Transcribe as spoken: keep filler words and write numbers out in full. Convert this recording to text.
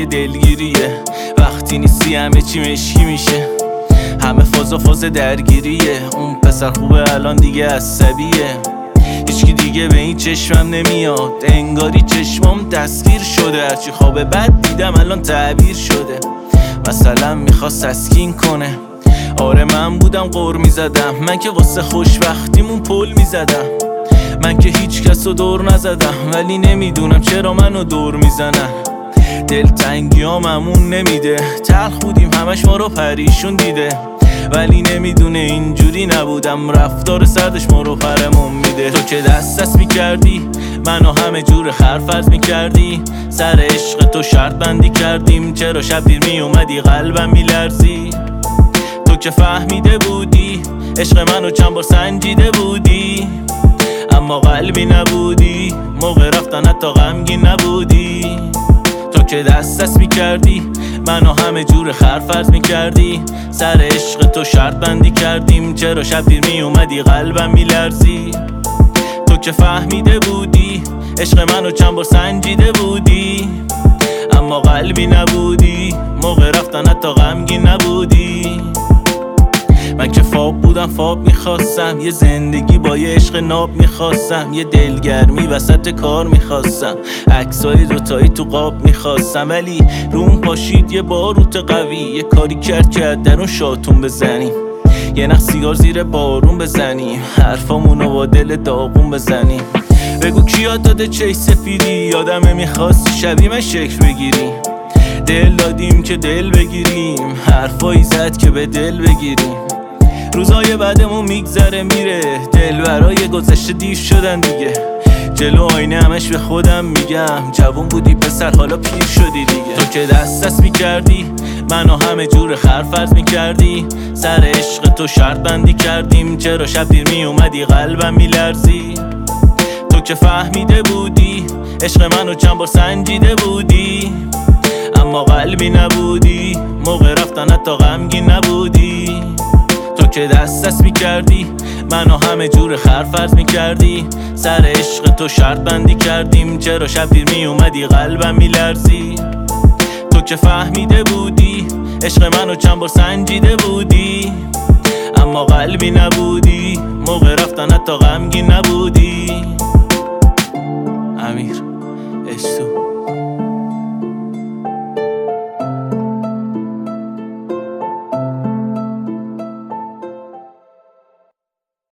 یه دلگیریه، وقتی نیستی همه چی مشکی میشه، همه فاز و فاز درگیریه. اون پسر خوبه الان دیگه عصبیه، هیچکی دیگه به این چشمم نمیاد، انگاری چشمم دستگیر شده، هرچی خواب بد دیدم الان تعبیر شده. مثلا میخواست تسکین کنه، آره من بودم قور میزدم، من که واسه خوشبختیمون پل میزدم، من که هیچ کس رو دور نزدم، ولی نمیدونم چرا منو دور میزنن. دلتنگی ها ممون نمیده، تلخ بودیم همش ما رو پریشون دیده، ولی نمیدونه اینجوری نبودم، رفتار سردش ما رو پرمون میده. تو که دست دست میکردی منو همه جور خرفرز میکردی، سر عشق تو شرط بندی کردیم، چرا شب دیر میومدی قلبم میلرزی. تو که فهمیده بودی عشق منو چند بار سنجیده بودی، اما قلبی نبودی، موقع رفتن حتی غمگین نبودی. تو که دست دست میکردی منو همه جور خرفرز میکردی، سر عشق تو شرط بندی کردیم، چرا شب دیر میومدی قلبم میلرزی. تو که فهمیده بودی عشق منو چند بار سنجیده بودی، اما قلبی نبودی، موقع رفتن حتی غمگین نبودی. من که فاب بودم فاب میخواستم، یه زندگی با یه عشق ناب میخواستم، یه دلگرمی وسط کار میخواستم، عکسای دوتایی تو قاب میخواستم، ولی روم پاشید یه باروت قوی، یه کاری کرد که درون شاتون بزنیم، یه نخ سیگار زیر بارون بزنیم، حرفامونو با دل داغون بزنیم. بگو کیا داده چش سفیدی، یادمه میخواستی شبیه من شکل بگیریم، دل دادیم که دل بگیریم، حرفایی زد که به دل بگیریم. روزای بعدمون میگذره میره، دل برای گذشته دیر شدن دیگه، جلو آینه همش به خودم میگم جوون بودی پسر حالا پیر شدی دیگه. تو که دست دست میکردی منو همه جور خرفرز میکردی، سر عشق تو شرط بندی کردیم، چرا شب دیر میومدی قلبم میلرزی. تو که فهمیده بودی عشق منو چند بار سنجیده بودی، اما قلبی نبودی، موقع رفتن حتی غمگین نبودی. تو که دست دست میکردی منو همه جور خرفرز میکردی، سر عشق تو شرط بندی کردیم، چرا شب دیر میومدی قلبم میلرزی. تو که فهمیده بودی عشق منو چند بار سنجیده بودی، اما قلبی نبودی، موقع رفتن حتی غمگین نبودی. امیر اشتو